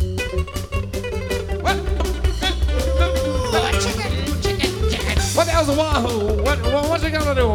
What? What the hell's a wahoo? What's it gonna do?